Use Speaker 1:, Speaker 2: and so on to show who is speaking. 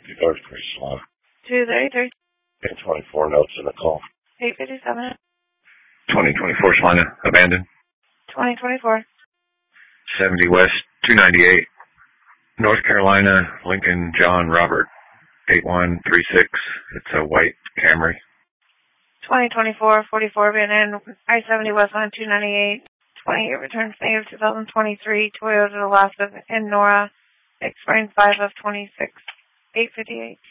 Speaker 1: North Salon.
Speaker 2: 233.
Speaker 1: And 24 notes in the call.
Speaker 2: 857.
Speaker 3: 2024 Salina, abandoned.
Speaker 2: 2024.
Speaker 3: 70 West, 298. North Carolina, Lincoln, John, Robert, 8136. It's a white Camry.
Speaker 2: 2024, 44 abandoned. I-70 West line 298. 28 returns May of 2023. Toyota Alaska in Nora. Expiring 5 of 26. 858.